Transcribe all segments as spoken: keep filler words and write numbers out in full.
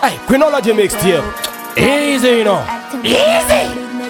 Hey, Chronology mixtape. Easy, you know. Easy.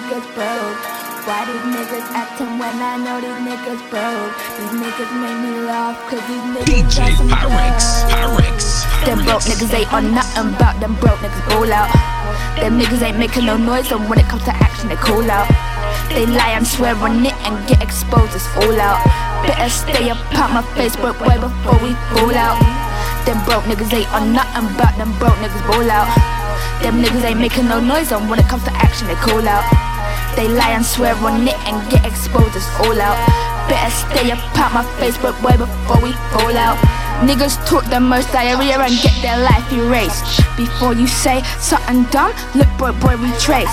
Why these niggas acting when I know these niggas broke? These niggas make me laugh cause these niggas D J Pyrex, Pyrex. Them broke niggas ain't on nothing about them broke niggas ball out. Them niggas ain't making no noise, and when it comes to action they call out. They lie and swear on it and get exposed, it's all out. Better stay apart my Facebook way before we fall out. Them broke niggas ain't on nothing about them broke niggas ball out. Them niggas ain't making no noise, and when it comes to action they call out. They lie and swear on it and get exposed, it's all out. Better stay apart my Facebook way before we fall out. Niggas talk the most diarrhea and get their life erased. Before you say something dumb, look boy, boy, retrace.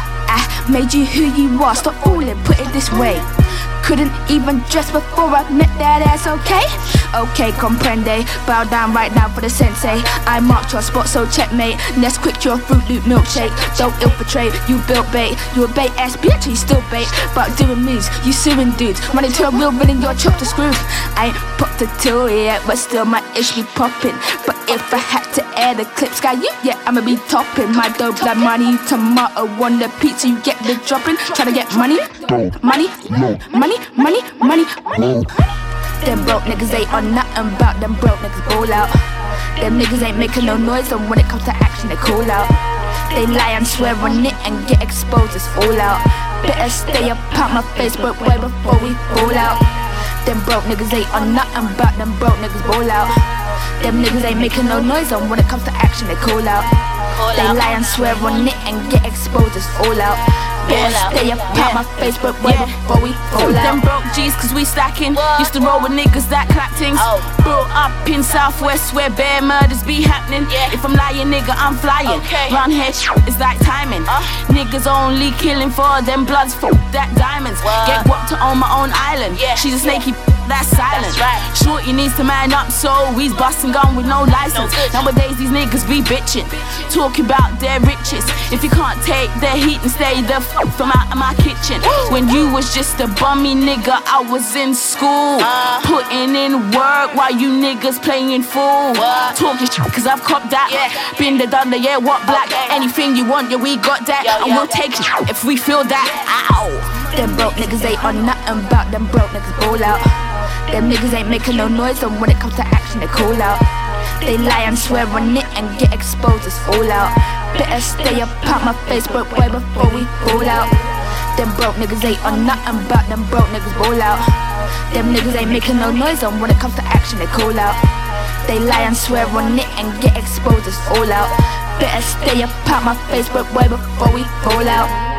I made you who you are, stop fooling, put it this way. Couldn't even dress before I met that ass, okay? Okay, comprende, bow down right now for the sensei. I marked your spot, so checkmate. Next quick to your Fruit Loop milkshake. Don't infiltrate, you built bait. You a bait ass bitch, you still bait. But doing moves, you suing dudes. Running to a real villain, you're chopped to screw. I ain't popped a till yet, but still my ish be popping. But if I had to air the clips, guy, you, yeah, I'ma be topping. My dope blood money, you tomato on the pizza, you get the dropping. Tryna get money, money, money, money, money, money. Them broke niggas ain't on nothing about them broke niggas ball out. Them niggas ain't making no noise, and when it comes to action they call out. They lie and swear on it and get exposed, it's all out. Better stay apart my Facebook way before we fall out. Them broke niggas ain't on nothing about them broke niggas ball out. Them niggas ain't making no noise, and when it comes to action they call out. They lie and swear on it and get exposed, it's all out. Better stay apart yeah. my Facebook way yeah. before we fall out. Them broke G's cause we stacking. What? Used to roll with niggas that clap things. Oh. Brought up in Southwest where bare murders be happening. Yeah. If I'm lying, nigga, I'm flying. Okay. Round here, it's like timing. Uh. Niggas only killing for them bloods, for that diamonds. What? Get guapped to own my own island. Yeah. She's a snaky, that's silent. That's right. Shorty needs to man up, so he's busting gun with no license. No Nowadays these niggas be bitching, talking about their riches. If you can't take their heat and stay the f from out of my kitchen. When you was just a bummy nigga, I was in school, uh, putting in work while you niggas playing fool. What? Talking shit cause I've copped that. Yeah. Been the done the yeah, what black? Okay. Anything you want, yeah, we got that. Yo, and yo, we'll yo. take it if we feel that. Ow. Them broke niggas ain't on nothing about them broke niggas ball out. Them niggas ain't making no noise, and when it comes to action they call out. They lie and swear on it and get exposed, it's all out. Better stay apart my Facebook way before we fall out. Them broke niggas ain't on nothing about them broke niggas ball out. Them niggas ain't making no noise, and when it comes to action they call out. They lie and swear on it and get exposed, it's all out. Better stay apart my Facebook way before we fall out.